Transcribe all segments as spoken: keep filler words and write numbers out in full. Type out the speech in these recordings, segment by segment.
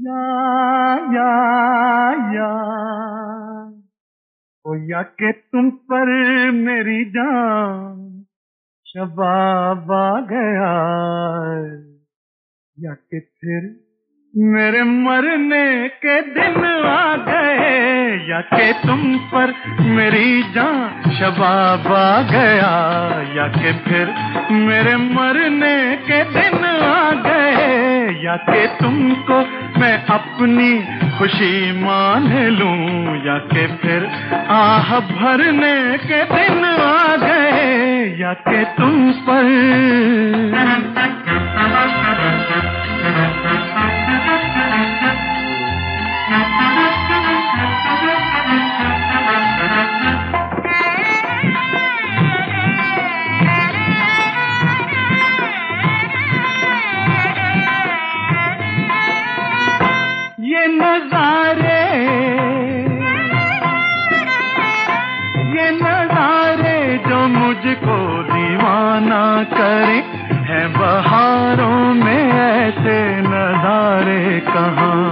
या या या ओ या के तुम पर मेरी जान शबाब आ गया, या कि फिर मेरे मरने के दिन आ गए, या कि तुम पर मेरी जान शबाब आ गया, या कि फिर मेरे मरने के दिन आ गए, या कि तुमको मैं अपनी खुशी मान लूं, या कि फिर आह भरने के दिन आ गए, या कि तुम पर ये नजारे ये नजारे जो मुझको दीवाना करे, है बहारों में ऐसे नजारे कहाँ।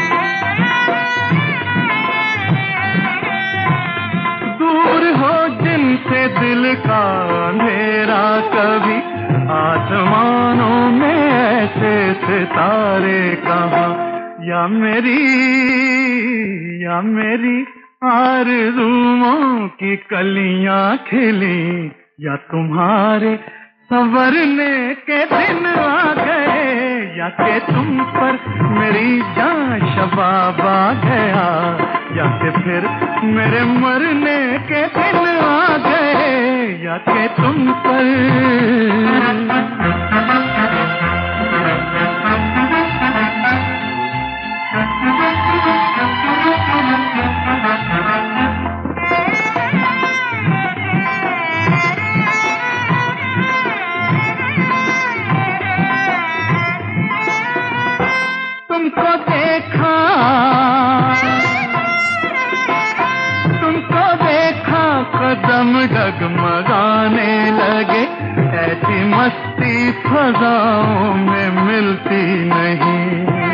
दूर हो जिनसे दिल का अंधेरा कभी, आसमानों में ऐसे सितारे कहाँ। या मेरी या मेरी आरज़ुओं की कलियां खिली, या तुम्हारे संवरने के दिन आ गए, या कि तुम पर मेरी जान शबाब आ गया, या कि फिर मेरे मरने के दिन आ गए, या कि तुम पर तुमको देखा तुमको देखा कदम डगमगाने लगे, ऐसी मस्ती फज़ाओं में मिलती नहीं।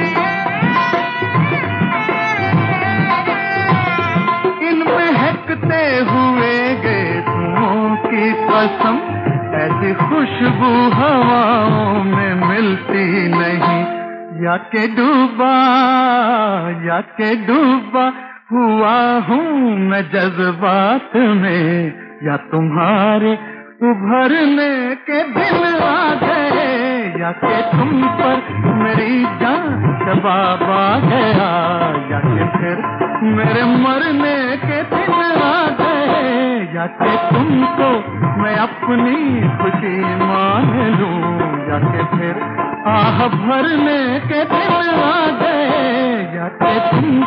इन महकते हुए गेंदों की कसम, ऐसी खुशबू हवाओं में मिलती नहीं। या के डूबा या के डूबा हुआ हूँ मैं जज्बात में, या तुम्हारे उभरने के दिन आ गए, या कि तुम पर मेरी जान शबाब आ गया, या कि फिर मेरे मरने के दिन आ गए, या कि तुमको मैं अपनी खुशी मान लूं, या कि फिर आह भरने के दिन आ गए, या कि तुम